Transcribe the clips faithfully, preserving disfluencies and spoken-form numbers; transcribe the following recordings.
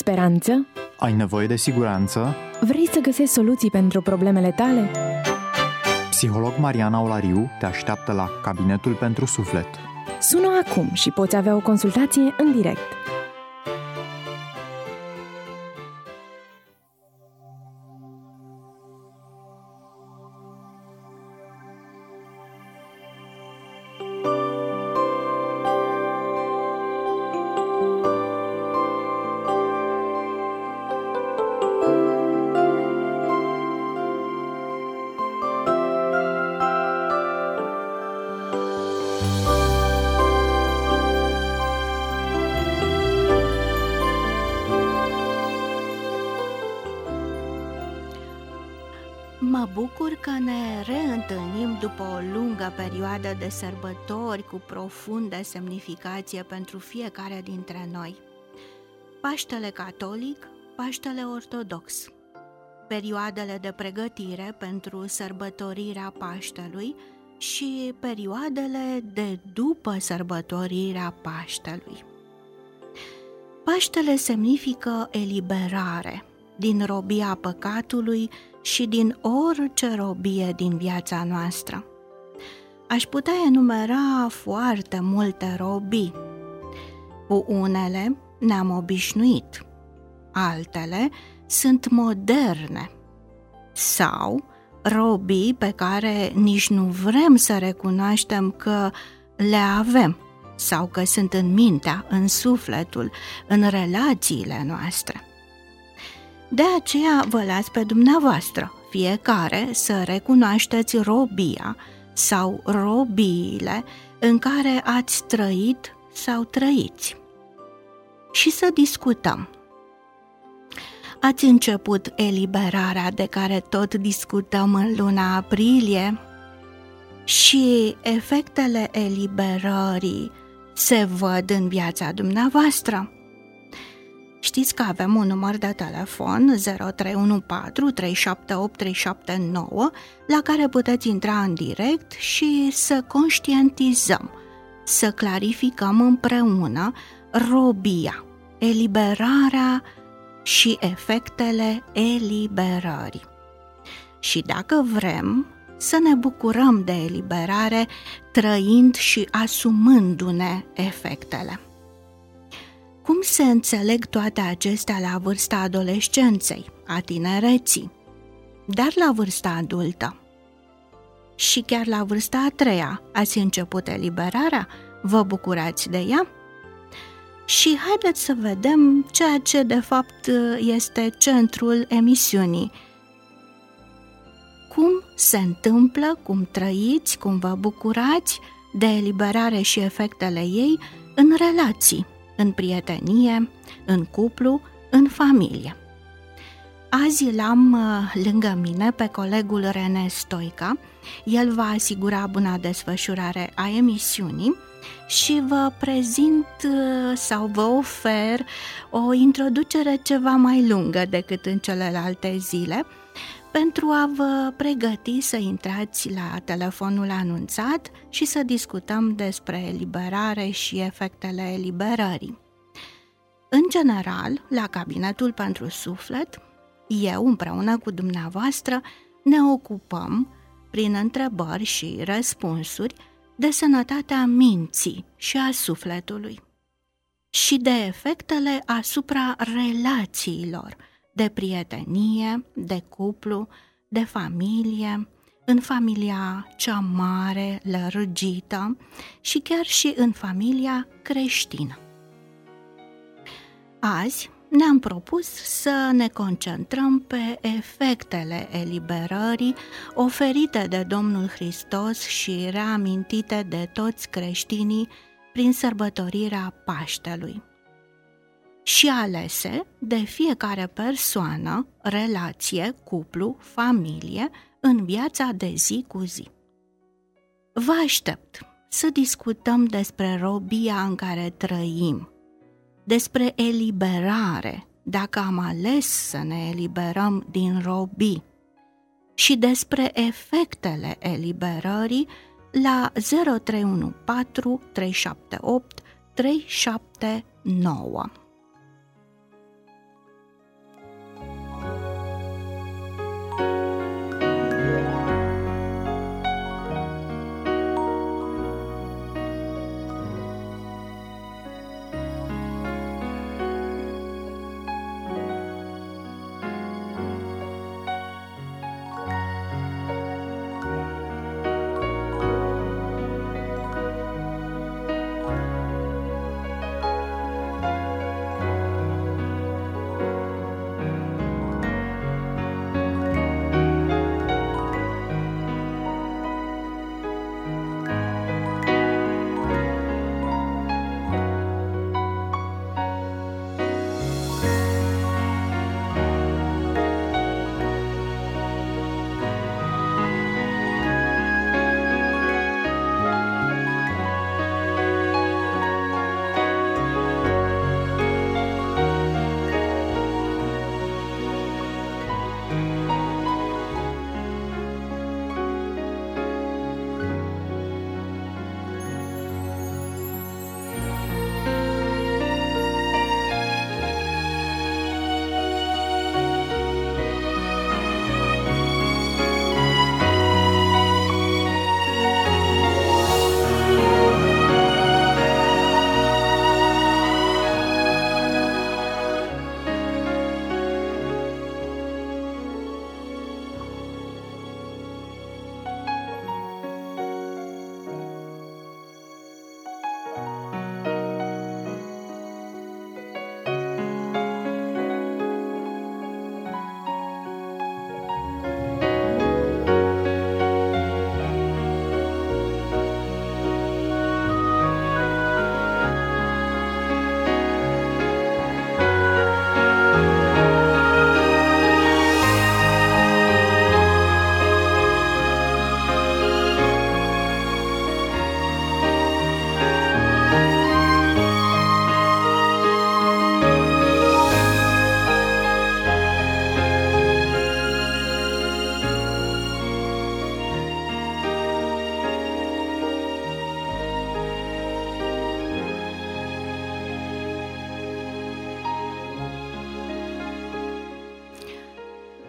speranță? Ai nevoie de siguranță? Vrei să găsești soluții pentru problemele tale? Psiholog Mariana Olariu te așteaptă la Cabinetul pentru Suflet. Sună acum și poți avea o consultație în direct. Mă bucur că ne reîntâlnim după o lungă perioadă de sărbători cu profundă semnificație pentru fiecare dintre noi. Paștele catolic, Paștele ortodox, perioadele de pregătire pentru sărbătorirea Paștelui și perioadele de după sărbătorirea Paștelui. Paștele semnifică eliberare din robia păcatului și din orice robie din viața noastră. Aș putea enumera foarte multe robii. Cu unele ne-am obișnuit, altele sunt moderne sau robii pe care nici nu vrem să recunoaștem că le avem sau că sunt în mintea, în sufletul, în relațiile noastre. De aceea vă las pe dumneavoastră, fiecare, să recunoașteți robia sau robiile în care ați trăit sau trăiți și să discutăm. Ați început eliberarea de care tot discutăm în luna aprilie și efectele eliberării se văd în viața dumneavoastră. Știți că avem un număr de telefon zero trei unu patru trei șapte opt trei șapte nouă la care puteți intra în direct și să conștientizăm, să clarificăm împreună robia, eliberarea și efectele eliberării. Și dacă vrem să ne bucurăm de eliberare trăind și asumându-ne efectele. Cum se înțeleg toate acestea la vârsta adolescenței, a tinereții, dar la vârsta adultă? Și chiar la vârsta a treia ați început eliberarea? Vă bucurați de ea? Și haideți să vedem ceea ce de fapt este centrul emisiunii. Cum se întâmplă, cum trăiți, cum vă bucurați de eliberare și efectele ei în relații, în prietenie, în cuplu, în familie. Azi l-am lângă mine pe colegul René Stoica. El va asigura buna desfășurare a emisiunii și vă prezint sau vă ofer o introducere ceva mai lungă decât în celelalte zile, pentru a vă pregăti să intrați la telefonul anunțat și să discutăm despre eliberare și efectele eliberării. În general, la Cabinetul pentru Suflet, eu împreună cu dumneavoastră ne ocupăm, prin întrebări și răspunsuri, de sănătatea minții și a sufletului și de efectele asupra relațiilor, de prietenie, de cuplu, de familie, în familia cea mare, lărgită și chiar și în familia creștină. Azi ne-am propus să ne concentrăm pe efectele eliberării oferite de Domnul Hristos și reamintite de toți creștinii prin sărbătorirea Paștelui și alese de fiecare persoană, relație, cuplu, familie, în viața de zi cu zi. Vă aștept să discutăm despre robia în care trăim, despre eliberare, dacă am ales să ne eliberăm din robii, și despre efectele eliberării la zero trei unu patru trei șapte opt trei șapte nouă.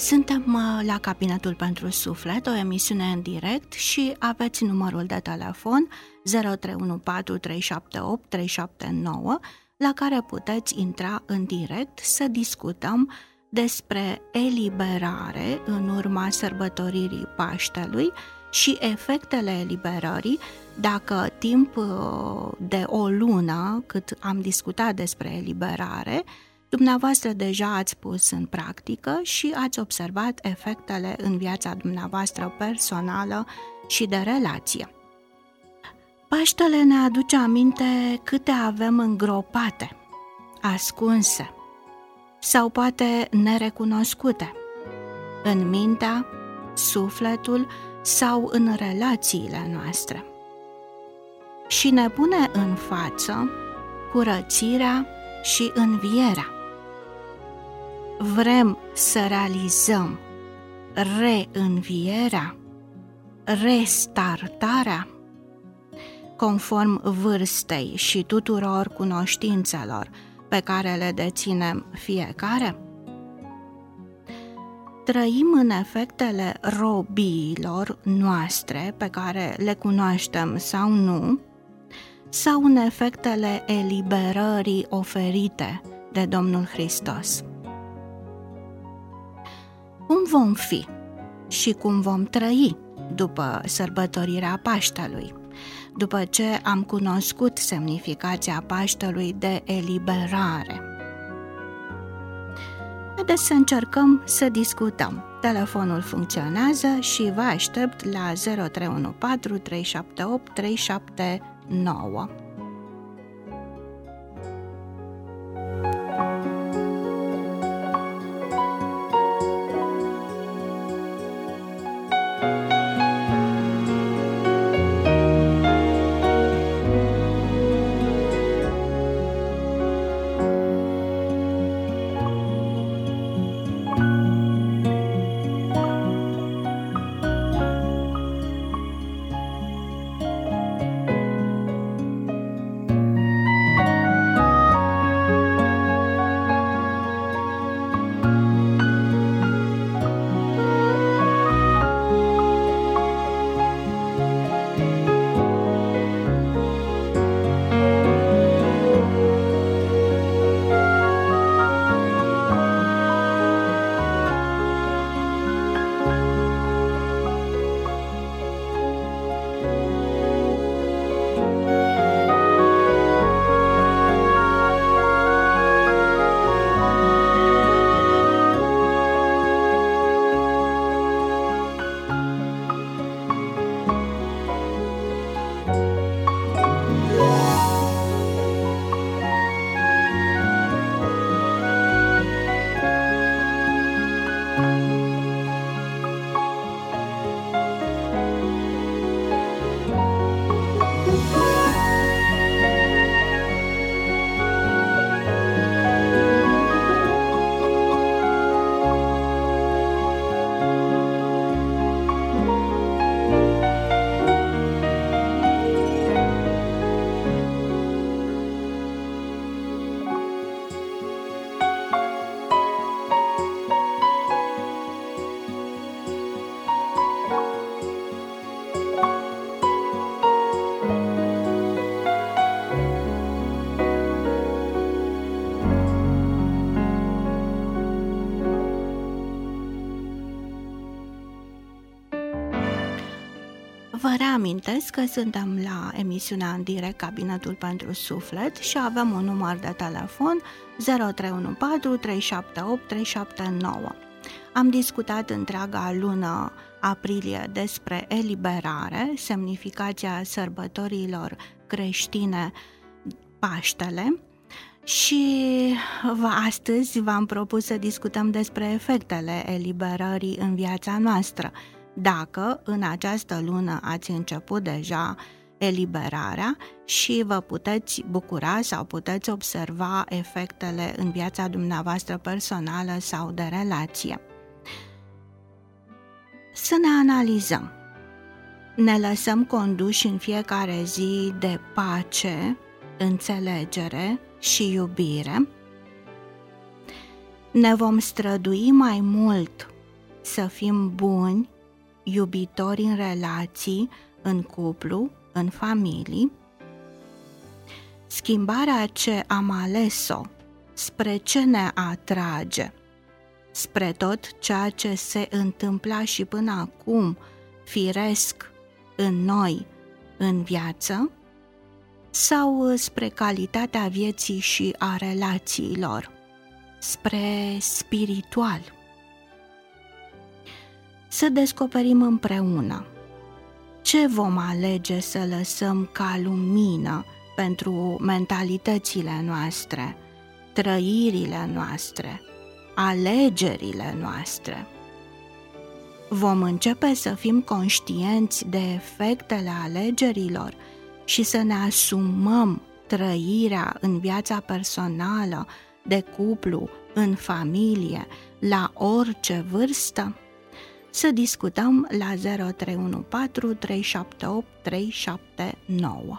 Suntem la Cabinetul pentru Suflet, o emisiune în direct și aveți numărul de telefon zero trei unu patru trei șapte opt trei șapte nouă la care puteți intra în direct să discutăm despre eliberare în urma sărbătoririi Paștelui și efectele eliberării, dacă timp de o lună cât am discutat despre eliberare, dumneavoastră deja ați pus în practică și ați observat efectele în viața dumneavoastră personală și de relație. Paștele ne aduce aminte câte avem îngropate, ascunse sau poate nerecunoscute în mintea, sufletul sau în relațiile noastre. Și ne pune în față curățirea și învierea. Vrem să realizăm reînvierea, restartarea, conform vârstei și tuturor cunoștințelor pe care le deținem fiecare? Trăim în efectele robiilor noastre pe care le cunoaștem sau nu, sau în efectele eliberării oferite de Domnul Hristos? Cum vom fi și cum vom trăi după sărbătorirea Paștelui, după ce am cunoscut semnificația Paștelui de eliberare? Haideți să încercăm să discutăm. Telefonul funcționează și vă aștept la zero trei unu patru trei șapte opt trei șapte nouă. Vă reamintesc că suntem la emisiunea în direct Cabinetul pentru Suflet și avem un număr de telefon zero trei unu patru trei șapte opt trei șapte nouă. Am discutat întreaga lună aprilie despre eliberare, semnificația sărbătorilor creștine Paștele, și astăzi v-am propus să discutăm despre efectele eliberării în viața noastră. Dacă în această lună ați început deja eliberarea și vă puteți bucura sau puteți observa efectele în viața dumneavoastră personală sau de relație. Să ne analizăm. Ne lăsăm conduși în fiecare zi de pace, înțelegere și iubire. Ne vom strădui mai mult să fim buni, iubitori în relații, în cuplu, în familii. Schimbarea ce am ales-o, spre ce ne atrage? Spre tot ceea ce se întâmpla și până acum, firesc, în noi, în viață? Sau spre calitatea vieții și a relațiilor, spre spiritual? Să descoperim împreună ce vom alege să lăsăm ca lumină pentru mentalitățile noastre, trăirile noastre, alegerile noastre. Vom începe să fim conștienți de efectele alegerilor și să ne asumăm trăirea în viața personală, de cuplu, în familie, la orice vârstă? Să discutăm la zero trei unu patru trei șapte opt trei șapte nouă.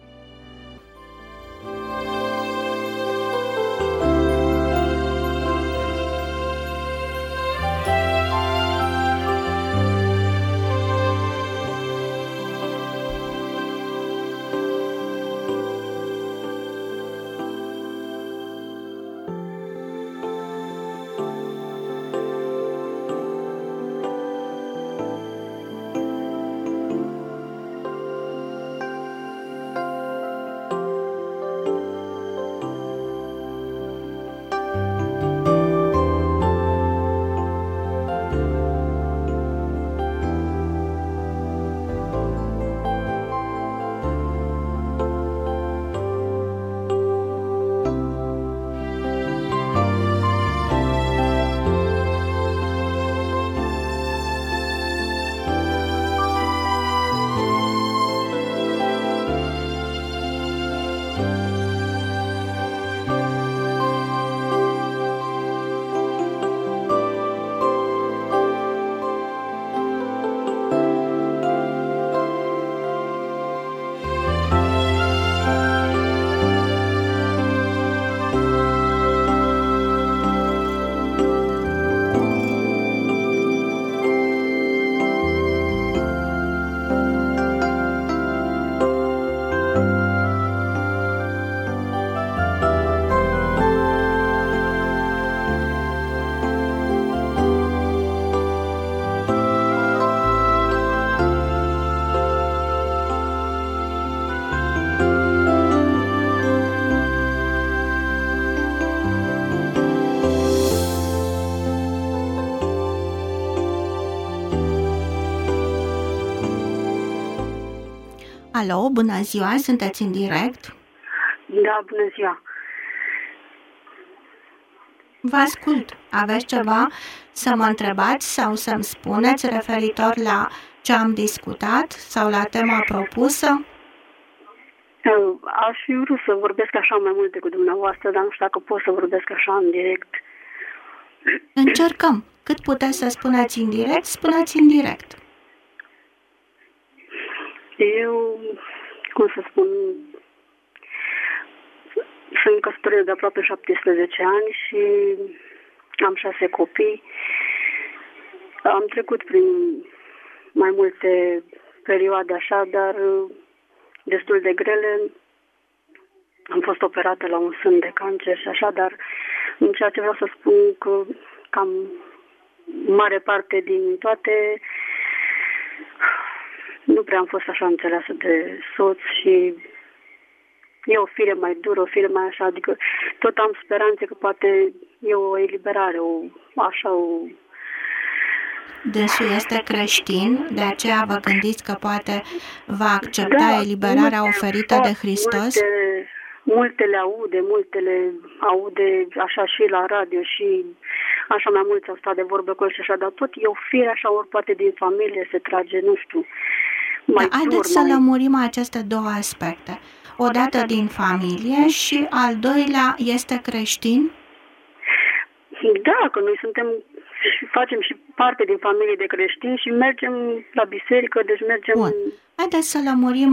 Alo, bună ziua, sunteți în direct? Da, bună ziua. Vă ascult. Aveți ceva să mă întrebați sau să-mi spuneți referitor la ce am discutat sau la tema propusă? Aș fi vrut să vorbesc așa mai multe cu dumneavoastră, dar nu știu dacă pot să vorbesc așa în direct. Încercăm. Cât puteți să spuneți în direct, spuneți în direct. Eu, cum să spun, sunt căsătorită de aproape șaptesprezece ani și am șase copii. Am trecut prin mai multe perioade așa, dar destul de grele. Am fost operată la un sân de cancer și așa, dar în ceea ce vreau să spun că cam mare parte din toate nu prea am fost așa înțeleasă de soț și e o fire mai dură, o fire mai așa, adică tot am speranțe că poate e o eliberare, o așa, o... Dânsul este creștin, de aceea vă gândiți că poate va accepta da, eliberarea multe, oferită de Hristos? Multe, multe le aude, multe le aude așa și la radio și așa mai mulți au stat de vorbă cu el și așa, dar tot e o fire așa, ori poate din familie se trage, nu știu, mai da, haideți să mai... lămurim aceste două aspecte. Odată din familie și al doilea este creștin? Da, că noi suntem și facem și parte din familie de creștini și mergem la biserică, deci mergem... Bun. Haideți să lămurim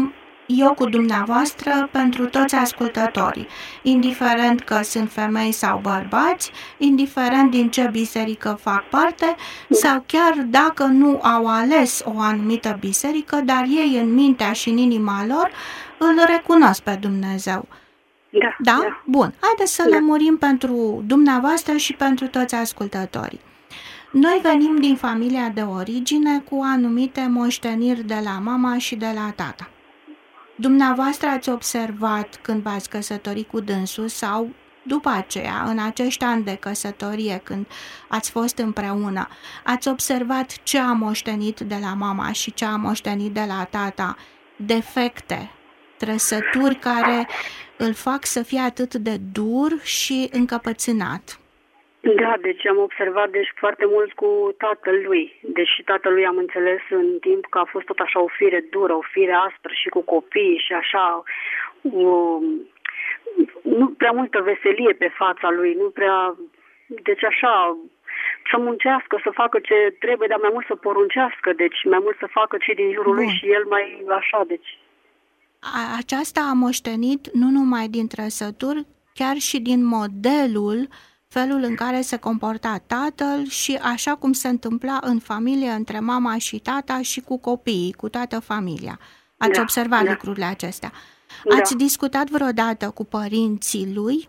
eu cu dumneavoastră pentru toți ascultătorii, indiferent că sunt femei sau bărbați, indiferent din ce biserică fac parte, sau chiar dacă nu au ales o anumită biserică, dar ei în mintea și în inima lor îl recunosc pe Dumnezeu. Da? Da? da. Bun. Haideți să Da. lămurim pentru dumneavoastră și pentru toți ascultătorii. Noi venim din familia de origine cu anumite moșteniri de la mama și de la tata. Dumneavoastră ați observat când v-ați căsătorit cu dânsul sau după aceea, în acești ani de căsătorie, când ați fost împreună, ați observat ce a moștenit de la mama și ce a moștenit de la tata, defecte, trăsături care îl fac să fie atât de dur și încăpățânat. Da, deci am observat deci foarte mult cu tatălui. Deși tatălui am înțeles în timp că a fost tot așa o fire dură, o fire aspră și cu copii și așa, um, nu prea multă veselie pe fața lui, nu prea, deci așa, să muncească, să facă ce trebuie, dar mai mult să poruncească, deci mai mult să facă ce din jurul Bun. lui și el mai așa, deci. A- Aceasta a moștenit nu numai din trăsături, chiar și din modelul, felul în care se comporta tatăl și așa cum se întâmpla în familie între mama și tata și cu copiii, cu toată familia. Ați Da, observat da. lucrurile acestea. Da. Ați discutat vreodată cu părinții lui?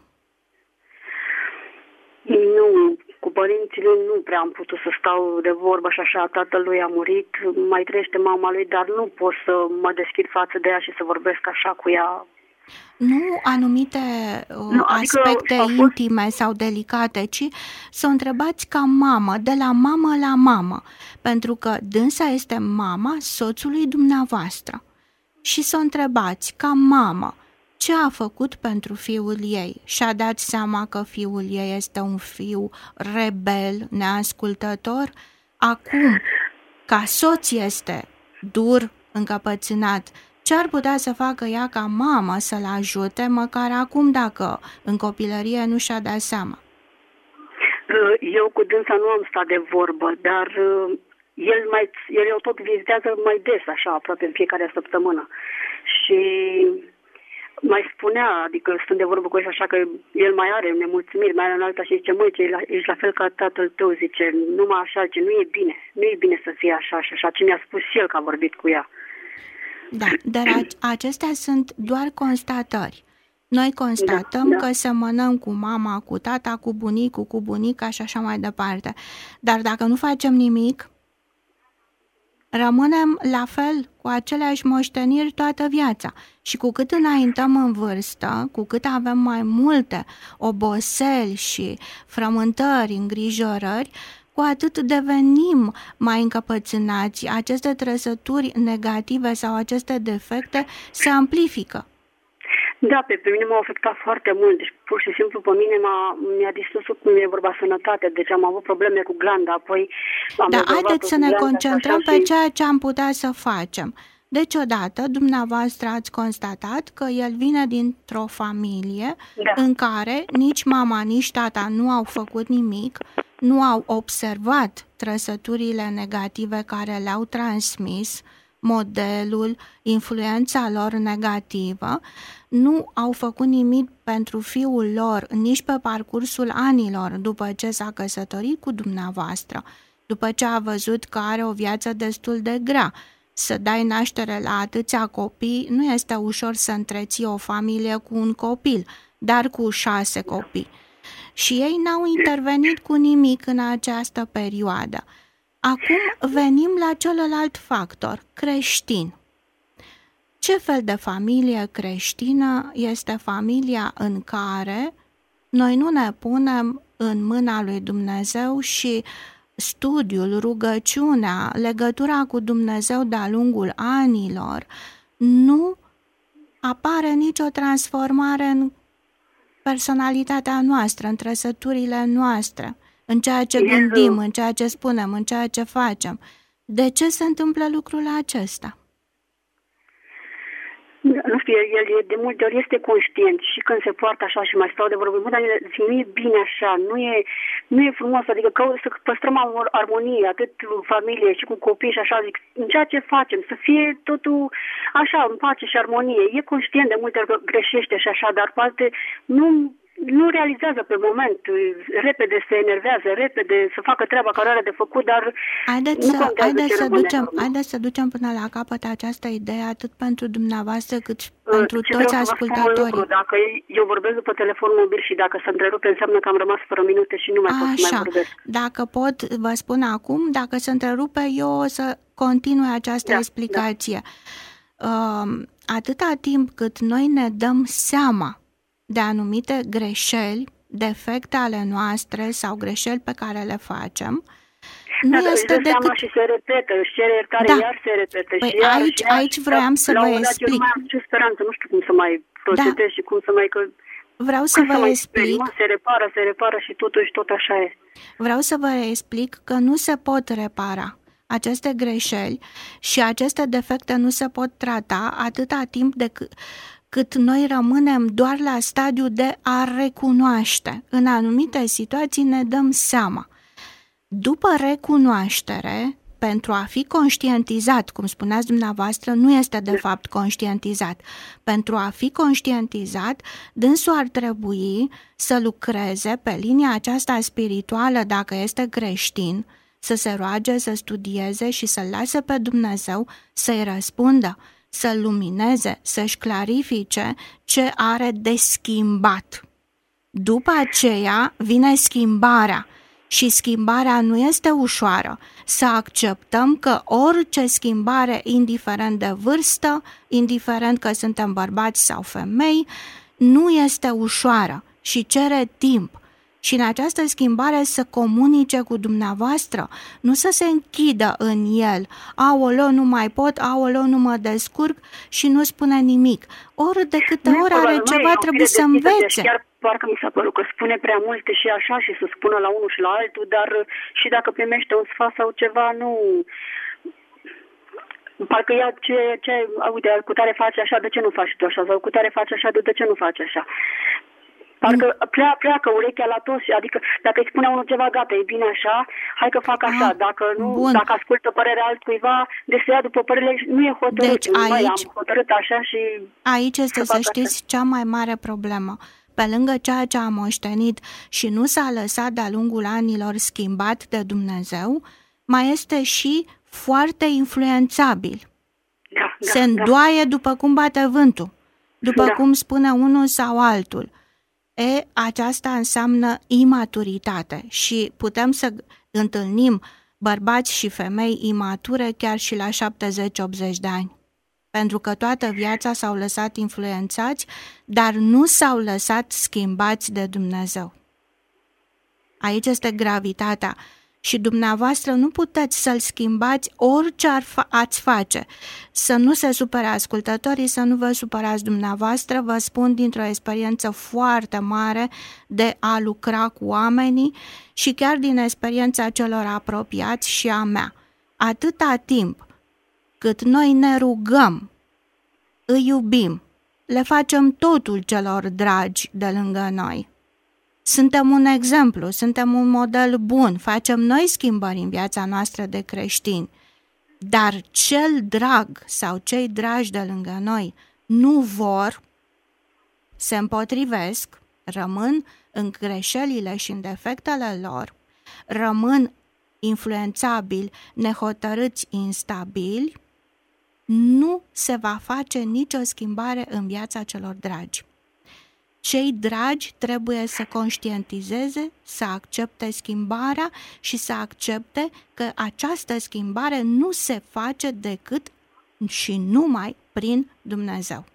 Nu, cu părinții lui nu prea am putut să stau de vorbă și așa, tatălui a murit, mai trăiește mama lui, dar nu pot să mă deschid față de ea și să vorbesc așa cu ea. Nu anumite uh, Nu, adică aspecte au fost- intime sau delicate, ci să o întrebați ca mamă, de la mamă la mamă, pentru că dânsa este mama soțului dumneavoastră. Și să o întrebați ca mamă ce a făcut pentru fiul ei. Și-a dat seama că fiul ei este un fiu rebel, neascultător? Acum, ca soț este dur, încăpățânat, ce ar putea să facă ea ca mamă să-l ajute, măcar acum dacă în copilărie nu și-a dat seama? Eu cu dânsa nu am stat de vorbă, dar uh, el, mai, el o tot vizitează mai des, așa, aproape în fiecare săptămână. Și mai spunea, adică stând de vorbă cu el așa, că el mai are nemulțumiri, mai are în alta și zice, măi, ce ești la fel ca tatăl tău, zice, numai așa, zice, nu e bine, nu e bine să fie așa și așa, ce mi-a spus el că a vorbit cu ea. Da, dar acestea sunt doar constatări. Noi constatăm Da, da. că semănăm cu mama, cu tata, cu bunicul, cu bunica și așa mai departe. Dar dacă nu facem nimic, rămânem la fel cu aceleași moșteniri toată viața. Și cu cât înaintăm în vârstă, cu cât avem mai multe oboseli și frământări, îngrijorări, cu atât devenim mai încăpățânați. Aceste trăsături negative sau aceste defecte se amplifică. Da, pe, pe mine m-a afectat foarte mult, deci pur și simplu pe mine m-a, mi-a distrus cum e vorba sănătate, deci am avut probleme cu glanda, apoi am Dar rezolvat-o haideți să cu ne glanda concentrăm așa pe și- ceea ce am putea să facem. Deci odată, dumneavoastră ați constatat că el vine dintr-o familie Da. în care nici mama, nici tata nu au făcut nimic, nu au observat trăsăturile negative care le-au transmis, modelul, influența lor negativă, nu au făcut nimic pentru fiul lor nici pe parcursul anilor după ce s-a căsătorit cu dumneavoastră, după ce a văzut că are o viață destul de grea. Să dai naștere la atâția copii nu este ușor să întreții o familie cu un copil, dar cu șase copii. Și ei n-au intervenit cu nimic în această perioadă. Acum venim la celălalt factor, creștin. Ce fel de familie creștină este familia în care noi nu ne punem în mâna lui Dumnezeu și studiul, rugăciunea, legătura cu Dumnezeu de-a lungul anilor, nu apare nicio transformare în personalitatea noastră, în trăsăturile noastre, în ceea ce gândim, în ceea ce spunem, în ceea ce facem. De ce se întâmplă lucrul acesta? nu știu, el, el de multe ori este conștient și când se poartă așa și mai stau de vorbă, dar nu e bine așa, nu e, nu e frumos, adică că să păstrăm armonie, atât în familie și cu copii și așa, zic, în ceea ce facem, să fie totul așa, în pace și armonie. E conștient de multe ori că greșește și așa, dar poate nu... nu realizează pe moment, repede se enervează, repede să facă treaba care are de făcut, dar haideți nu să, contează haideți ce să rămâne. ducem, haideți să ducem până la capăt această idee, atât pentru dumneavoastră cât și Ce pentru vreau toți să vă spun un ascultătorii. lucru, dacă eu vorbesc după telefon mobil și dacă se întrerupe, înseamnă că am rămas fără minute și nu mai pot să mai Așa, vorbesc. dacă pot, vă spun acum, dacă se întrerupe, eu o să continui această Da, explicație. Uh, atâta timp cât noi ne dăm seama de anumite greșeli, defecte ale noastre sau greșeli pe care le facem, nu da, este decât... și se repetă, își cere iertare, Da. iar se repetă. Păi și iar, aici, și iar, aici și vroiam să la vă un moment dat explic. Eu nu mai am nicio speranță, nu știu cum să mai procedez da. și cum să mai... Că, Vreau să vă explic... Mă, se repară, se repară și totuși tot așa e. Vreau să vă explic că nu se pot repara aceste greșeli și aceste defecte nu se pot trata atâta timp de cât... cât noi rămânem doar la stadiul de a recunoaște. În anumite situații ne dăm seama. După recunoaștere, pentru a fi conștientizat, cum spuneați dumneavoastră, nu este de fapt conștientizat. Pentru a fi conștientizat, dânsul ar trebui să lucreze pe linia aceasta spirituală, dacă este creștin, să se roage, să studieze și să-L lase pe Dumnezeu să-i răspundă, să-l lumineze, să-și clarifice ce are de schimbat. După aceea vine schimbarea și schimbarea nu este ușoară. Să acceptăm că orice schimbare, indiferent de vârstă, indiferent că suntem bărbați sau femei, nu este ușoară și cere timp. Și în această schimbare să comunice cu dumneavoastră, nu să se închidă în el. Aoleu, nu mai pot, aoleu, nu mă descurc și nu spune nimic. Ori de câte Nu, ori are nu, ceva, nu, trebuie să deschisă, învețe. Chiar parcă mi s-a părut că spune prea multe și așa și să spună la unul și la altul, dar și dacă primește un sfat sau ceva, nu... Parcă ea ce, ce uite, cu tare face așa, de ce nu faci tu așa? Sau cu tare face așa, de ce nu faci așa? Parcă pleacă, pleacă urechea la toți, adică dacă îi spune unul ceva, gata, e bine așa, hai că fac așa, ah, dacă nu, bun. Dacă ascultă părerea altcuiva, de să ia după părere, nu e hotărât. Deci aici, Noi am hotărât așa și... Aici este, să, să știți, așa. Cea mai mare problemă. Pe lângă ceea ce a moștenit și nu s-a lăsat de-a lungul anilor schimbat de Dumnezeu, mai este și foarte influențabil. Da, da, Se îndoaie da. După cum bate vântul, după da. cum spune unul sau altul. E, aceasta înseamnă imaturitate și putem să întâlnim bărbați și femei imature chiar și la șaptezeci optzeci de ani. Pentru că toată viața s-au lăsat influențați, dar nu s-au lăsat schimbați de Dumnezeu. Aici este gravitatea. Și dumneavoastră nu puteți să-l schimbați orice ar fa- ați face. Să nu se supere ascultătorii, să nu vă supărați dumneavoastră, vă spun dintr-o experiență foarte mare de a lucra cu oamenii și chiar din experiența celor apropiați și a mea. Atâta timp cât noi ne rugăm, îi iubim, le facem totul celor dragi de lângă noi. Suntem un exemplu, suntem un model bun, facem noi schimbări în viața noastră de creștini, dar cel drag sau cei dragi de lângă noi nu vor, se împotrivesc, rămân în greșelile și în defectele lor, rămân influențabili, nehotărâți, instabili, nu se va face nicio schimbare în viața celor dragi. Cei dragi trebuie să conștientizeze, să accepte schimbarea și să accepte că această schimbare nu se face decât și numai prin Dumnezeu.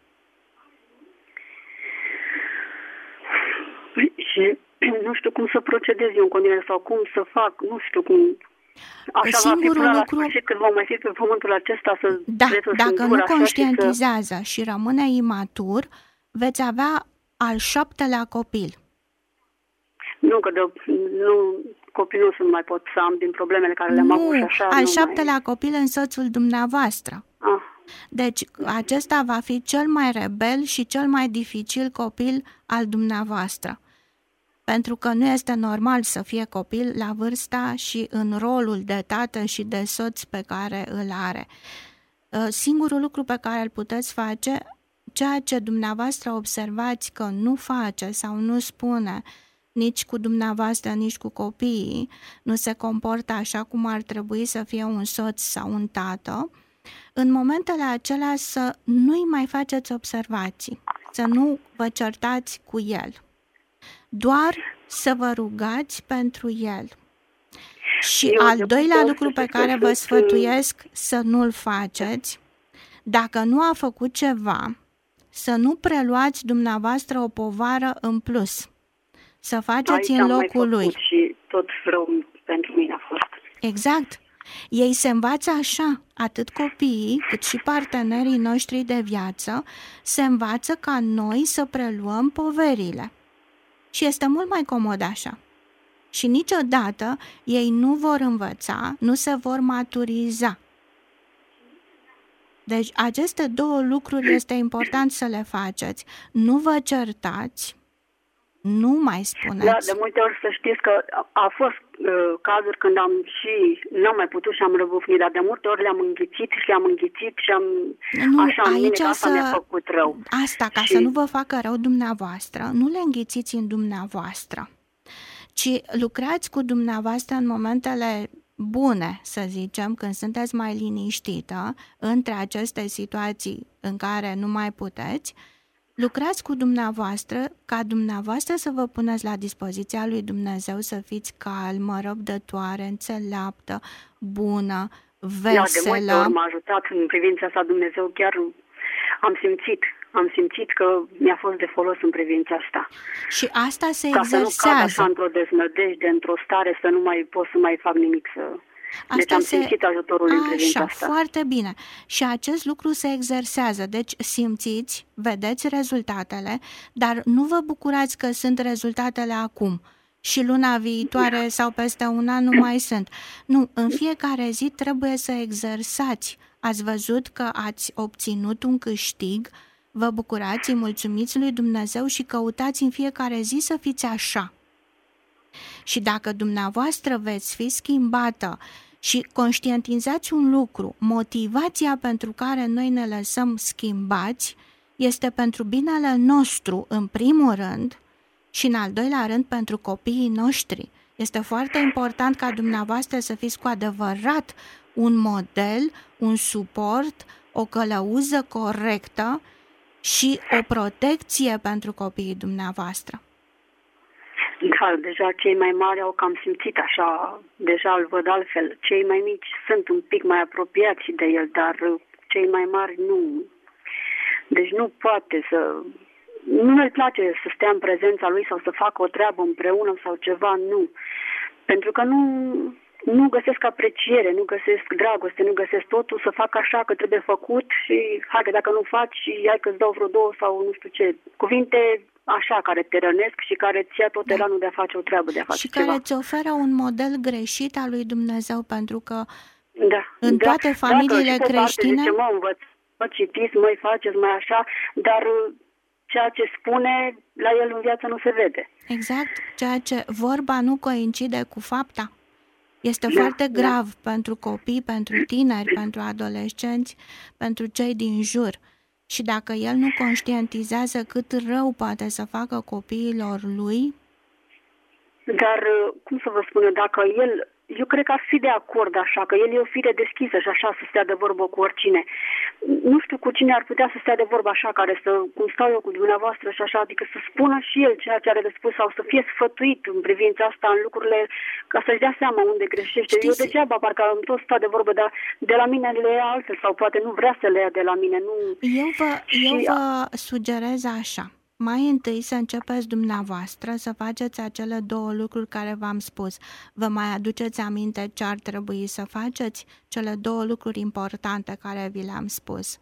Și nu știu cum să procedez eu în continuare sau cum să fac, nu știu cum... Așa Singurul va fi până lucru... la sfârșit când vom mai fi pe pământul acesta să... Da, dacă nu conștientizează și, să... și rămâne imatur, veți avea al șaptelea copil. Nu, că de, nu, copilul nu sunt mai pot să am din problemele care le-am avut și așa. al nu șaptelea mai... copil în soțul dumneavoastră. Ah, Deci acesta va fi cel mai rebel și cel mai dificil copil al dumneavoastră. Pentru că nu este normal să fie copil la vârsta și în rolul de tată și de soț pe care îl are. Singurul lucru pe care îl puteți face, ceea ce dumneavoastră observați că nu face sau nu spune nici cu dumneavoastră, nici cu copiii, nu se comportă așa cum ar trebui să fie un soț sau un tată, în momentele acelea să nu-i mai faceți observații, să nu vă certați cu el, doar să vă rugați pentru el. Și Eu al de doilea multe lucru ori pe să care știți vă că sfătuiesc să nu-l faceți, dacă nu a făcut ceva, să nu preluați dumneavoastră o povară în plus. Să faceți aici în am mai locul lui. făcut și tot rău pentru mine a fost. Exact. Ei se învață așa, atât copiii cât și partenerii noștri de viață se învață ca noi să preluăm poverile. Și este mult mai comod așa. Și niciodată ei nu vor învăța, nu se vor maturiza. Deci aceste două lucruri este important să le faceți. Nu vă certați, nu mai spuneți. Da, de multe ori să știți că a fost uh, cazuri când am și n-am mai putut și am răbufnit, dar de multe ori le-am înghițit și le-am înghițit și am nu, așa în mine, aici că asta să... mi-a făcut rău. Asta, ca și... să nu vă facă rău dumneavoastră, nu le înghițiți în dumneavoastră, ci lucrați cu dumneavoastră în momentele bune, să zicem, când sunteți mai liniștită între aceste situații în care nu mai puteți, lucrați cu dumneavoastră ca dumneavoastră să vă puneți la dispoziția lui Dumnezeu, să fiți calmă, răbdătoare, înțeleaptă, bună, veselă. Da, de multe ori m-a ajutat în privința asta Dumnezeu, chiar am simțit, am simțit că mi-a fost de folos în privința asta. Și asta se ca exersează. Să nu cad așa într-o deznădejde, într-o stare să nu mai pot să mai fac nimic să... Asta deci am se... simțit ajutorul în privința Așa, asta. foarte bine. Și acest lucru se exersează. Deci simțiți, vedeți rezultatele, dar nu vă bucurați că sunt rezultatele acum și luna viitoare sau peste un an nu mai sunt. Nu, în fiecare zi trebuie să exersați. Ați văzut că ați obținut un câștig, vă bucurați, îi mulțumiți lui Dumnezeu și căutați în fiecare zi să fiți așa. Și dacă dumneavoastră veți fi schimbată și conștientizați un lucru, motivația pentru care noi ne lăsăm schimbați este pentru binele nostru în primul rând și în al doilea rând pentru copiii noștri. Este foarte important ca dumneavoastră să fiți cu adevărat un model, un suport, o călăuză corectă și o protecție pentru copiii dumneavoastră. Da, deja cei mai mari au cam simțit așa, deja îl văd altfel. Cei mai mici sunt un pic mai apropiați de el, dar cei mai mari nu. Deci nu poate să... Nu îi place să stea în prezența lui sau să facă o treabă împreună sau ceva, nu. Pentru că nu... Nu găsesc apreciere, nu găsesc dragoste, nu găsesc totul să fac așa că trebuie făcut și hai că dacă nu faci, hai că îți dau vreo două sau nu știu ce. Cuvinte așa care te rănesc și care îți ia tot da. elanul de a face o treabă, de a face și ceva. Și care îți oferă un model greșit al lui Dumnezeu, pentru că da, în da, toate familiile dacă creștine... Zice, mă, învăț, mă citiți, măi faceți, mai așa, dar ceea ce spune la el în viață nu se vede. Exact, ceea ce vorba nu coincide cu fapta. Este da, foarte grav da. pentru copii, pentru tineri, pentru adolescenți, pentru cei din jur. Și dacă el nu conștientizează cât rău poate să facă copiilor lui... Dar, cum să vă spun eu, dacă el... Eu cred că ar fi de acord așa, că el e o fire deschisă și așa să stea de vorbă cu oricine. Nu știu cu cine ar putea să stea de vorbă așa, care să, cum stau eu cu dumneavoastră și așa, adică să spună și el ceea ce are de spus sau să fie sfătuit în privința asta, în lucrurile, ca să-și dea seama unde greșește. Știți? Eu degeaba, parcă am tot stat de vorbă, dar de la mine le ia altfel sau poate nu vrea să le ia de la mine. Nu... Eu vă, și... eu vă sugerez așa. Mai întâi să începeți dumneavoastră să faceți acele două lucruri care v-am spus. Vă mai aduceți aminte ce ar trebui să faceți? Cele două lucruri importante care vi le-am spus.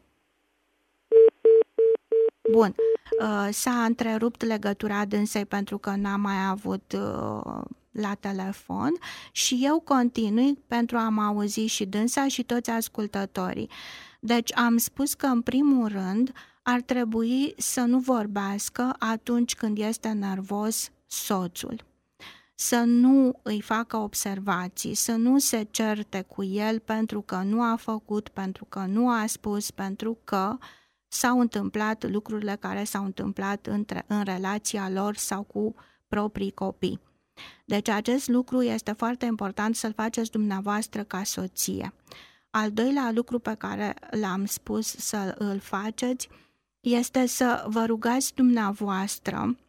Bun, s-a întrerupt legătura dânsei pentru că n-a mai avut la telefon și eu continui pentru a mă auzi și dânsa și toți ascultătorii. Deci am spus că în primul rând ar trebui să nu vorbească atunci când este nervos soțul, să nu îi facă observații, să nu se certe cu el pentru că nu a făcut, pentru că nu a spus, pentru că s-au întâmplat lucrurile care s-au întâmplat între, în relația lor sau cu proprii copii. Deci acest lucru este foarte important să-l faceți dumneavoastră ca soție. Al doilea lucru pe care l-am spus să îl faceți este să vă rugați dumneavoastră,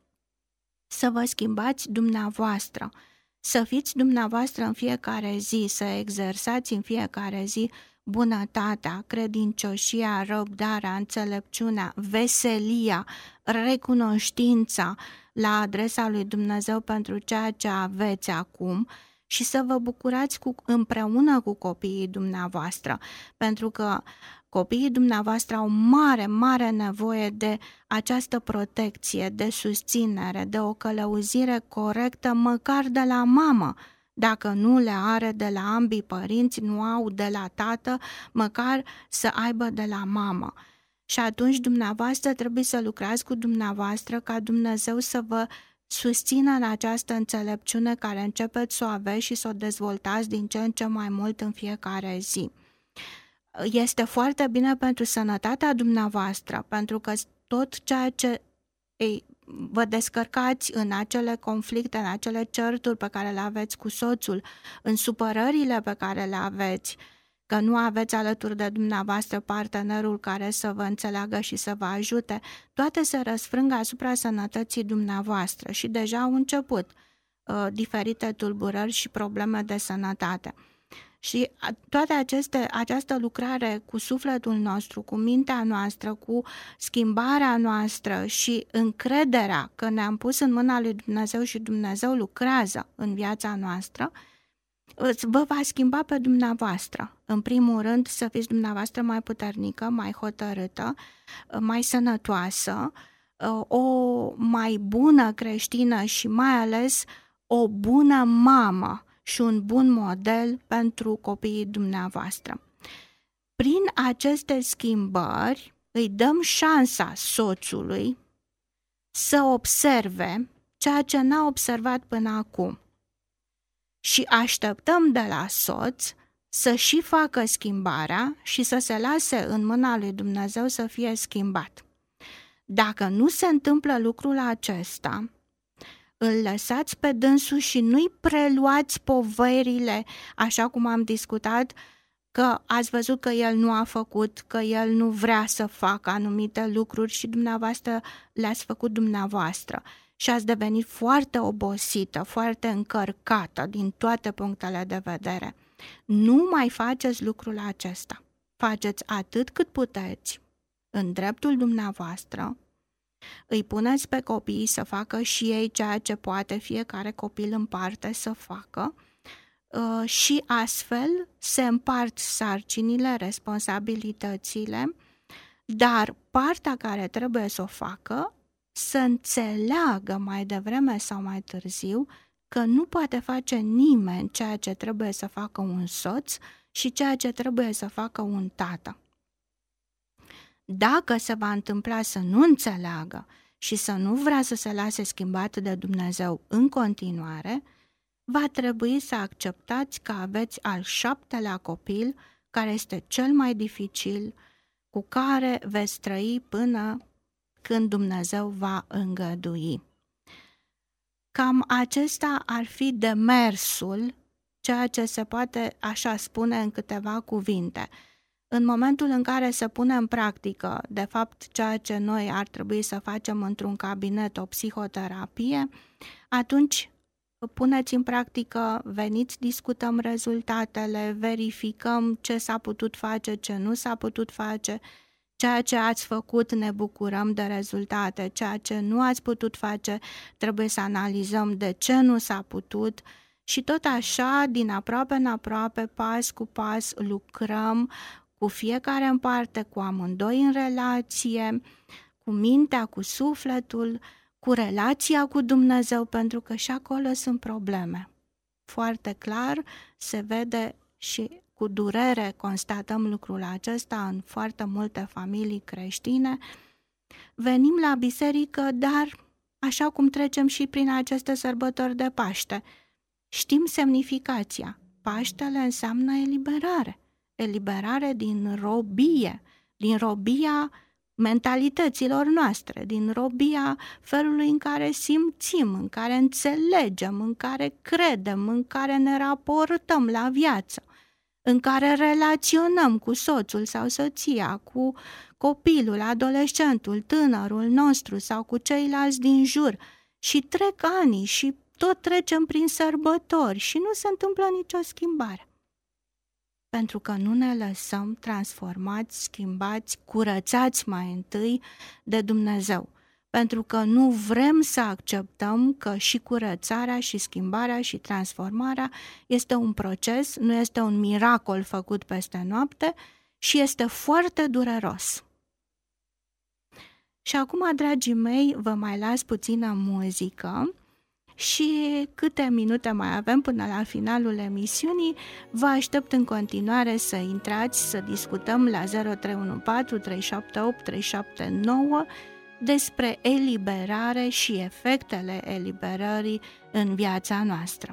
să vă schimbați dumneavoastră, să fiți dumneavoastră în fiecare zi, să exersați în fiecare zi bunătatea, credincioșia, răbdarea, înțelepciunea, veselia, recunoștința la adresa lui Dumnezeu pentru ceea ce aveți acum și să vă bucurați cu, împreună cu copiii dumneavoastră, pentru că copiii dumneavoastră au mare, mare nevoie de această protecție, de susținere, de o călăuzire corectă, măcar de la mamă. Dacă nu le are de la ambii părinți, nu au de la tată, măcar să aibă de la mamă. Și atunci dumneavoastră trebuie să lucrați cu dumneavoastră ca Dumnezeu să vă susțină în această înțelepciune care începeți să o aveți și să o dezvoltați din ce în ce mai mult în fiecare zi. Este foarte bine pentru sănătatea dumneavoastră, pentru că tot ceea ce ei, vă descărcați în acele conflicte, în acele certuri pe care le aveți cu soțul, în supărările pe care le aveți, că nu aveți alături de dumneavoastră partenerul care să vă înțeleagă și să vă ajute, toate se răsfrâng asupra sănătății dumneavoastră și deja au început uh, diferite tulburări și probleme de sănătate. Și toate aceste, această lucrare cu sufletul nostru, cu mintea noastră, cu schimbarea noastră și încrederea că ne-am pus în mâna lui Dumnezeu și Dumnezeu lucrează în viața noastră, vă va schimba pe dumneavoastră. În primul rând să fiți dumneavoastră mai puternică, mai hotărâtă, mai sănătoasă, o mai bună creștină și mai ales o bună mamă și un bun model pentru copiii dumneavoastră. Prin aceste schimbări îi dăm șansa soțului să observe ceea ce n-a observat până acum. Și așteptăm de la soț să și facă schimbarea și să se lase în mâna lui Dumnezeu să fie schimbat. Dacă nu se întâmplă lucrul acesta, îl lăsați pe dânsul și nu-i preluați poverile, așa cum am discutat, că ați văzut că el nu a făcut, că el nu vrea să facă anumite lucruri și dumneavoastră le-ați făcut dumneavoastră și ați devenit foarte obosită, foarte încărcată din toate punctele de vedere. Nu mai faceți lucrul acesta. Faceți atât cât puteți în dreptul dumneavoastră, îi puneți pe copii să facă și ei ceea ce poate fiecare copil în parte să facă și astfel se împart sarcinile, responsabilitățile, dar partea care trebuie să o facă să înțeleagă mai devreme sau mai târziu că nu poate face nimeni ceea ce trebuie să facă un soț și ceea ce trebuie să facă un tată. Dacă se va întâmpla să nu înțeleagă și să nu vrea să se lase schimbat de Dumnezeu în continuare, va trebui să acceptați că aveți al șaptelea copil, care este cel mai dificil, cu care veți trăi până când Dumnezeu va îngădui. Cam acesta ar fi demersul, ceea ce se poate așa spune în câteva cuvinte. În momentul în care se pune în practică, de fapt, ceea ce noi ar trebui să facem într-un cabinet, o psihoterapie, atunci puneți în practică, veniți, discutăm rezultatele, verificăm ce s-a putut face, ce nu s-a putut face, ceea ce ați făcut, ne bucurăm de rezultate, ceea ce nu ați putut face, trebuie să analizăm de ce nu s-a putut și tot așa, din aproape în aproape, pas cu pas, lucrăm cu fiecare în parte, cu amândoi în relație, cu mintea, cu sufletul, cu relația cu Dumnezeu, pentru că și acolo sunt probleme. foarte clar, se vede și cu durere constatăm lucrul acesta în foarte multe familii creștine. Venim la biserică, dar așa cum trecem și prin aceste sărbători de Paște, știm semnificația. Paștele înseamnă eliberare, eliberare din robie, din robia mentalităților noastre, din robia felului în care simțim, în care înțelegem, în care credem, în care ne raportăm la viață, în care relaționăm cu soțul sau soția, cu copilul, adolescentul, tânărul nostru sau cu ceilalți din jur. Și trec ani și tot trecem prin sărbători și nu se întâmplă nicio schimbare. Pentru că nu ne lăsăm transformați, schimbați, curățați mai întâi de Dumnezeu. Pentru că nu vrem să acceptăm că și curățarea, și schimbarea, și transformarea este un proces, nu este un miracol făcut peste noapte și este foarte dureros. Și acum, dragii mei, vă mai las puțină muzică și câte minute mai avem până la finalul emisiunii, vă aștept în continuare să intrați, să discutăm la zero trei unu patru trei șapte opt trei șapte nouă despre eliberare și efectele eliberării în viața noastră.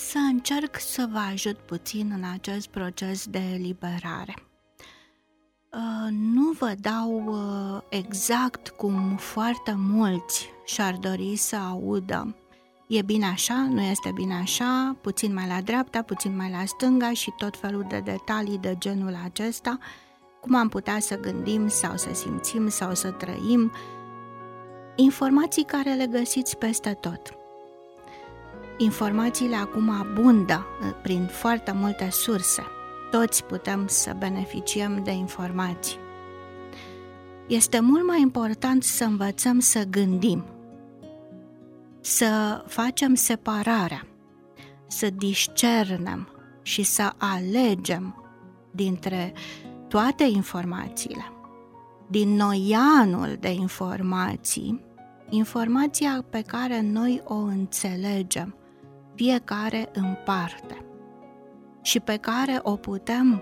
să încerc să vă ajut puțin în acest proces de eliberare. Nu vă dau exact cum foarte mulți și-ar dori să audă. E bine așa, nu este bine așa, puțin mai la dreapta, puțin mai la stânga și tot felul de detalii de genul acesta, cum am putea să gândim sau să simțim sau să trăim, informații care le găsiți peste tot. Informațiile acum abundă prin foarte multe surse. Toți putem să beneficiem de informații. Este mult mai important să învățăm să gândim, să facem separarea, să discernem și să alegem dintre toate informațiile. Din noianul de informații, informația pe care noi o înțelegem, fiecare în parte, și pe care o putem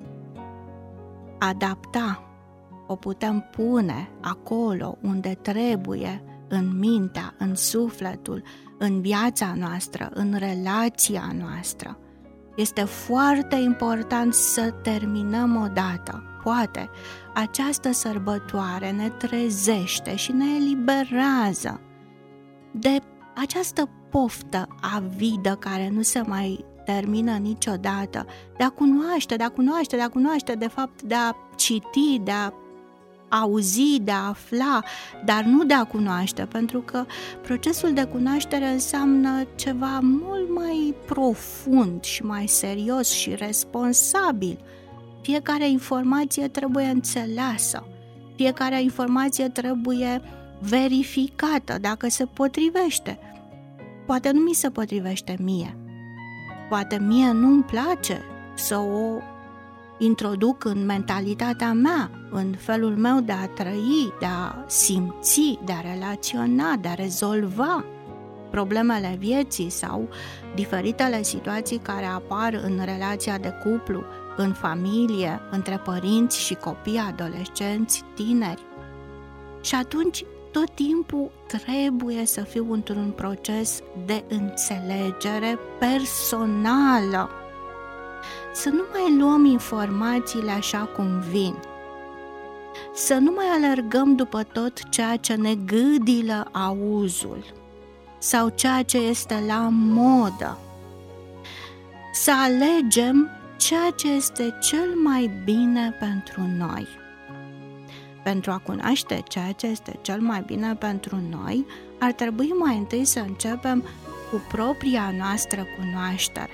adapta, o putem pune acolo unde trebuie, în mintea, în sufletul, în viața noastră, în relația noastră. Este foarte important să terminăm odată. Poate această sărbătoare ne trezește și ne eliberează de această poftă avidă care nu se mai termină niciodată, de a cunoaște, de a cunoaște, de a cunoaște, de fapt de a citi, de a auzi, de a afla, dar nu de a cunoaște, pentru că procesul de cunoaștere înseamnă ceva mult mai profund și mai serios și responsabil. Fiecare informație trebuie înțeleasă, fiecare informație trebuie verificată dacă se potrivește. Poate nu mi se potrivește mie, poate mie nu-mi place să o introduc în mentalitatea mea, în felul meu de a trăi, de a simți, de a relaționa, de a rezolva problemele vieții sau diferitele situații care apar în relația de cuplu, în familie, între părinți și copii, adolescenți, tineri. Și atunci tot timpul trebuie să fiu într-un proces de înțelegere personală. Să nu mai luăm informațiile așa cum vin. Să nu mai alergăm după tot ceea ce ne gâdilă auzul sau ceea ce este la modă. Să alegem ceea ce este cel mai bine pentru noi. Pentru a cunoaște ceea ce este cel mai bine pentru noi, ar trebui mai întâi să începem cu propria noastră cunoaștere.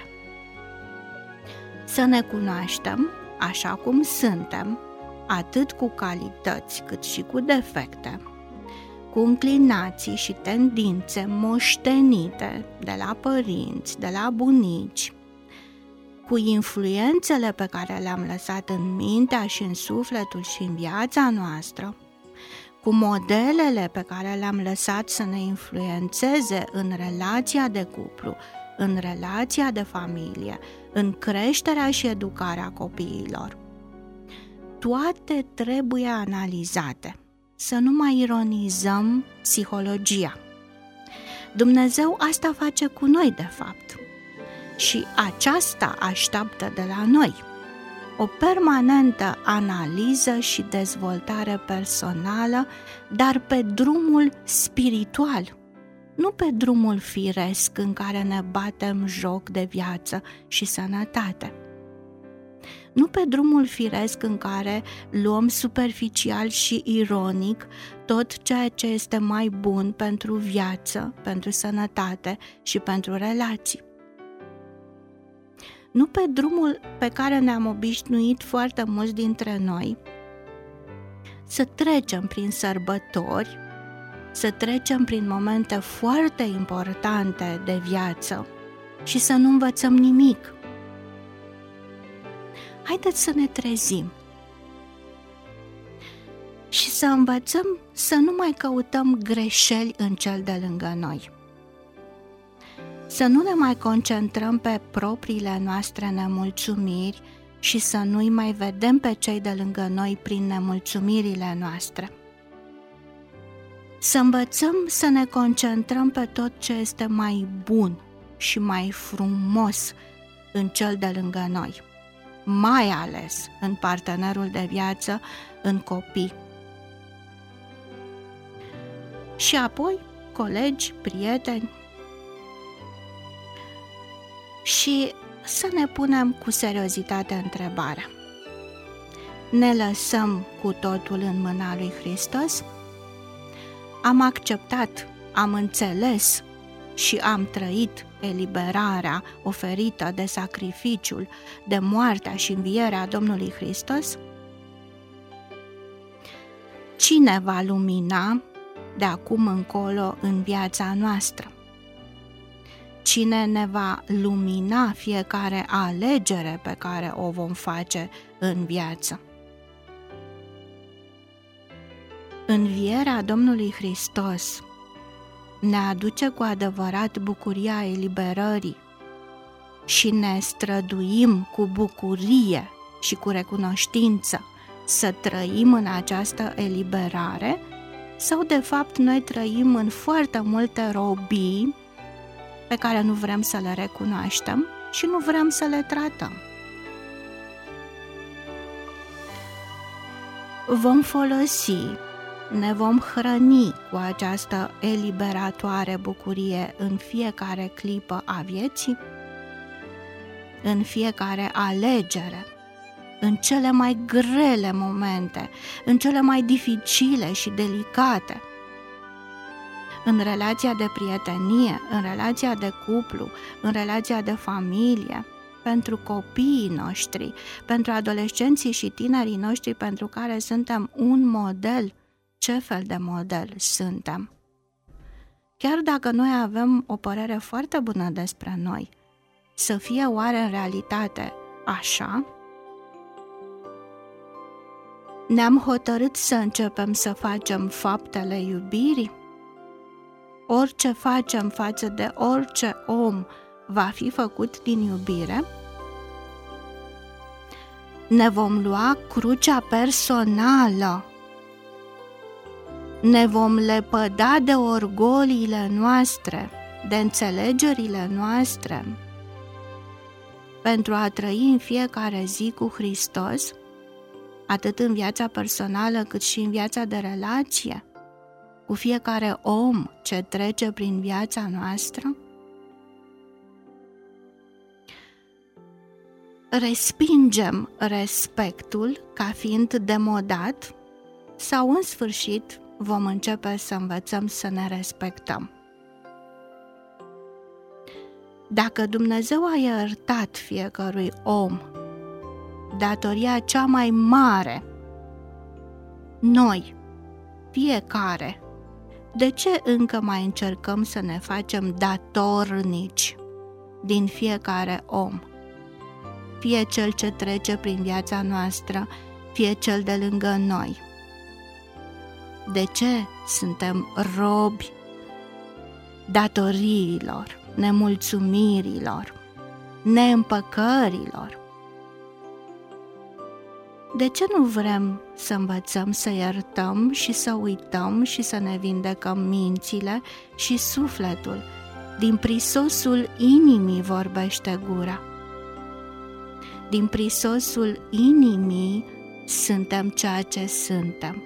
Să ne cunoaștem așa cum suntem, atât cu calități cât și cu defecte, cu înclinații și tendințe moștenite de la părinți, de la bunici, cu influențele pe care le-am lăsat în mintea și în sufletul și în viața noastră, cu modelele pe care le-am lăsat să ne influențeze în relația de cuplu, în relația de familie, în creșterea și educarea copiilor. Toate trebuie analizate, să nu mai ironizăm psihologia. Dumnezeu asta face cu noi, de fapt. Și aceasta așteaptă de la noi o permanentă analiză și dezvoltare personală, dar pe drumul spiritual, nu pe drumul firesc în care ne batem joc de viață și sănătate. Nu pe drumul firesc în care luăm superficial și ironic tot ceea ce este mai bun pentru viață, pentru sănătate și pentru relații. Nu pe drumul pe care ne-am obișnuit foarte mulți dintre noi să trecem prin sărbători, să trecem prin momente foarte importante de viață și să nu învățăm nimic. Haideți să ne trezim și să învățăm să nu mai căutăm greșeli în cel de lângă noi. Să nu ne mai concentrăm pe propriile noastre nemulțumiri și să nu-i mai vedem pe cei de lângă noi prin nemulțumirile noastre. Să învățăm să ne concentrăm pe tot ce este mai bun și mai frumos în cel de lângă noi, mai ales în partenerul de viață, în copii. Și apoi colegi, prieteni. Și să ne punem cu seriozitate întrebarea: ne lăsăm cu totul în mâna lui Hristos? Am acceptat, am înțeles și am trăit eliberarea oferită de sacrificiul, de moartea și învierea Domnului Hristos? Cine va lumina de acum încolo în viața noastră? Cine ne va lumina fiecare alegere pe care o vom face în viață? Învierea Domnului Hristos ne aduce cu adevărat bucuria eliberării și ne străduim cu bucurie și cu recunoștință să trăim în această eliberare, sau de fapt noi trăim în foarte multe robii pe care nu vrem să le recunoaștem și nu vrem să le tratăm? Vom folosi, ne vom hrăni cu această eliberatoare bucurie în fiecare clipă a vieții, în fiecare alegere, în cele mai grele momente, în cele mai dificile și delicate, în relația de prietenie, în relația de cuplu, în relația de familie, pentru copiii noștri, pentru adolescenții și tinerii noștri pentru care suntem un model. Ce fel de model suntem? Chiar dacă noi avem o părere foarte bună despre noi, să fie oare în realitate așa? Ne-am hotărât să începem să facem faptele iubirii? Orice facem față de orice om va fi făcut din iubire? Ne vom lua crucea personală, ne vom lepăda de orgoliile noastre, de înțelegerile noastre, pentru a trăi în fiecare zi cu Hristos, atât în viața personală cât și în viața de relație, cu fiecare om ce trece prin viața noastră? Respingem respectul ca fiind demodat sau în sfârșit vom începe să învățăm să ne respectăm? Dacă Dumnezeu a iertat fiecărui om datoria cea mai mare, noi, fiecare, de ce încă mai încercăm să ne facem datornici din fiecare om? Fie cel ce trece prin viața noastră, fie cel de lângă noi. De ce suntem robi datoriilor, nemulțumirilor, neîmpăcărilor? De ce nu vrem să învățăm să iertăm și să uităm și să ne vindecăm mințile și sufletul? Din prisosul inimii vorbește gura. Din prisosul inimii suntem ceea ce suntem.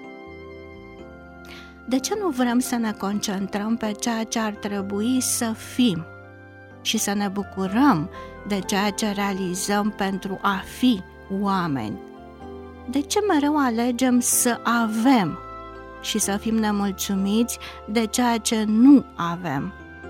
De ce nu vrem să ne concentrăm pe ceea ce ar trebui să fim și să ne bucurăm de ceea ce realizăm pentru a fi oameni? De ce mereu alegem să avem și să fim nemulțumiți de ceea ce nu avem?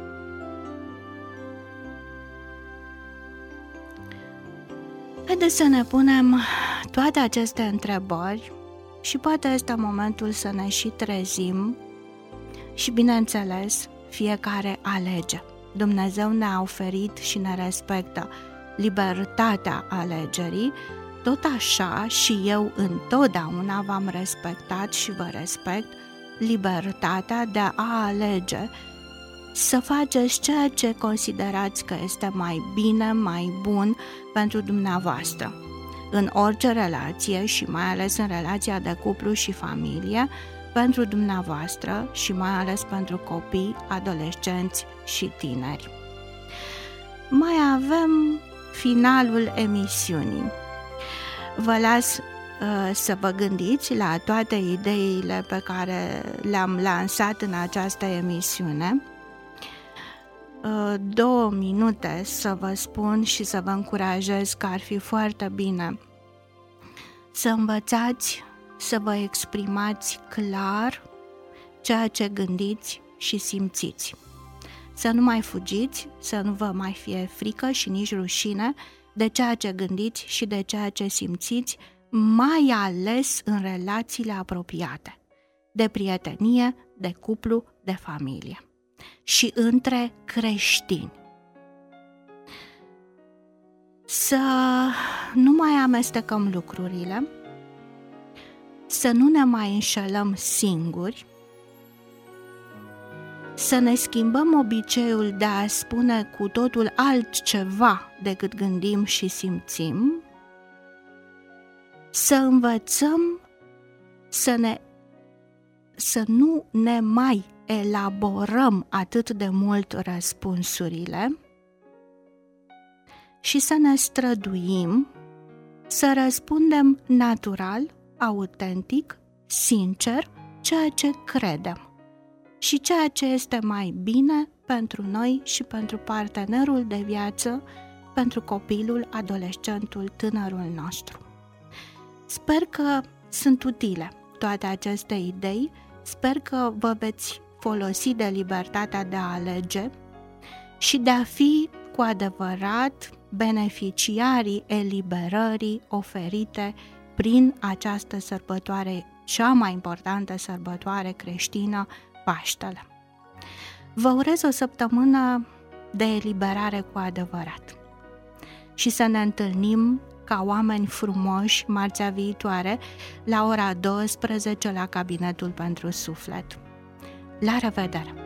Haideți să ne punem toate aceste întrebări și poate este momentul să ne și trezim și, bineînțeles, fiecare alege. Dumnezeu ne-a oferit și ne respectă libertatea alegerii, tot așa și eu întotdeauna v-am respectat și vă respect libertatea de a alege să faceți ceea ce considerați că este mai bine, mai bun pentru dumneavoastră. În orice relație și mai ales în relația de cuplu și familie, pentru dumneavoastră și mai ales pentru copii, adolescenți și tineri. mai avem finalul emisiunii. Vă las uh, să vă gândiți la toate ideile pe care le-am lansat în această emisiune. Uh, două minute să vă spun și să vă încurajez că ar fi foarte bine să învățați să vă exprimați clar ceea ce gândiți și simțiți. Să nu mai fugiți, să nu vă mai fie frică și nici rușine de ceea ce gândiți și de ceea ce simțiți, mai ales în relațiile apropiate, de prietenie, de cuplu, de familie și între creștini. Să nu mai amestecăm lucrurile, să nu ne mai înșelăm singuri, să ne schimbăm obiceiul de a spune cu totul altceva decât gândim și simțim, să învățăm să, ne, să nu ne mai elaborăm atât de mult răspunsurile și să ne străduim să răspundem natural, autentic, sincer, ceea ce credem și ceea ce este mai bine pentru noi și pentru partenerul de viață, pentru copilul, adolescentul, tânărul nostru. Sper că sunt utile toate aceste idei, sper că vă veți folosi de libertatea de a alege și de a fi cu adevărat beneficiarii eliberării oferite prin această sărbătoare, cea mai importantă sărbătoare creștină, Paștele. Vă urez o săptămână de eliberare cu adevărat și să ne întâlnim ca oameni frumoși marțea viitoare la ora douăsprezece la Cabinetul pentru Suflet. La revedere!